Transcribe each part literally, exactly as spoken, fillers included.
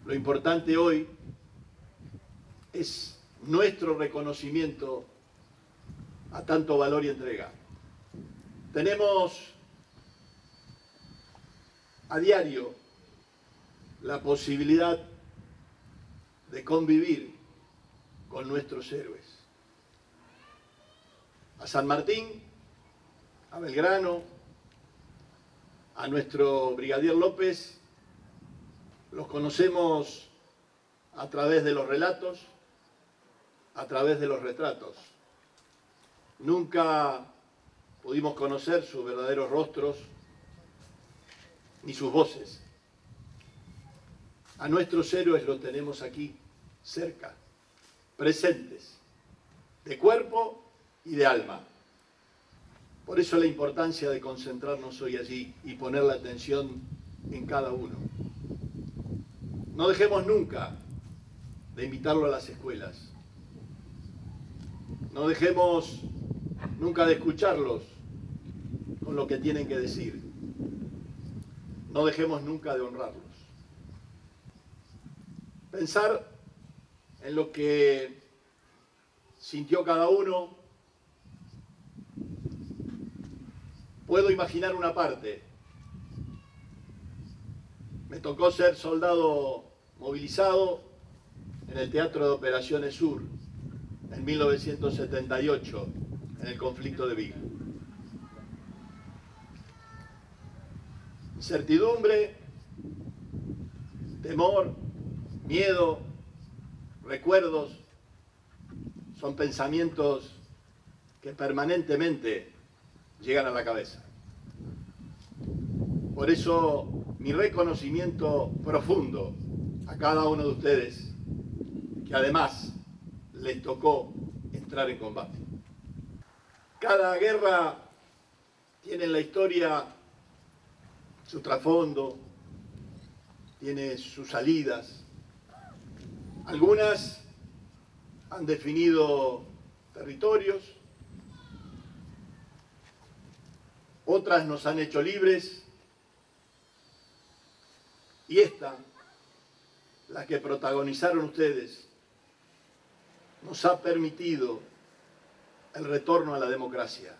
Lo importante hoy es nuestro reconocimiento a tanto valor y entrega. Tenemos a diario la posibilidad de convivir con nuestros héroes. A San Martín, a Belgrano, a nuestro brigadier López, los conocemos a través de los relatos, a través de los retratos. Nunca pudimos conocer sus verdaderos rostros ni sus voces. A nuestros héroes los tenemos aquí, cerca, presentes, de cuerpo y de alma. Por eso la importancia de concentrarnos hoy allí y poner la atención en cada uno. No dejemos nunca de invitarlo a las escuelas. No dejemos nunca de escucharlos con lo que tienen que decir. No dejemos nunca de honrarlos. Pensar en lo que sintió cada uno. Puedo imaginar una parte. Me tocó ser soldado movilizado en el Teatro de Operaciones Sur en mil novecientos setenta y ocho, en el conflicto de Viga. Incertidumbre, temor, miedo, recuerdos, son pensamientos que permanentemente llegan a la cabeza. Por eso mi reconocimiento profundo a cada uno de ustedes, que además les tocó entrar en combate. Cada guerra tiene en la historia su trasfondo, tiene sus salidas. Algunas han definido territorios, otras nos han hecho libres, y esta, la que protagonizaron ustedes, nos ha permitido el retorno a la democracia.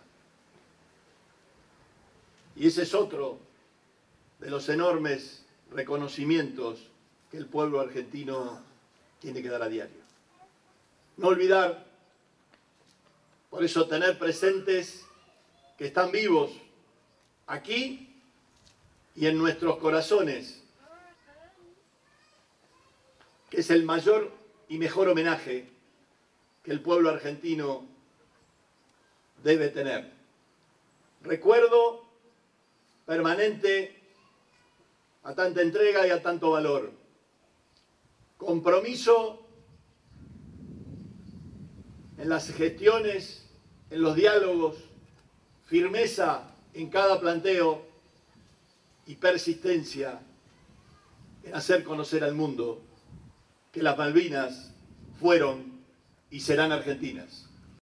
Y ese es otro de los enormes reconocimientos que el pueblo argentino tiene que dar a diario. No olvidar, por eso tener presentes que están vivos aquí y en nuestros corazones, que es el mayor y mejor homenaje que el pueblo argentino debe tener. Recuerdo permanente a tanta entrega y a tanto valor. Compromiso en las gestiones, en los diálogos, firmeza en cada planteo y persistencia en hacer conocer al mundo que las Malvinas fueron y serán argentinas.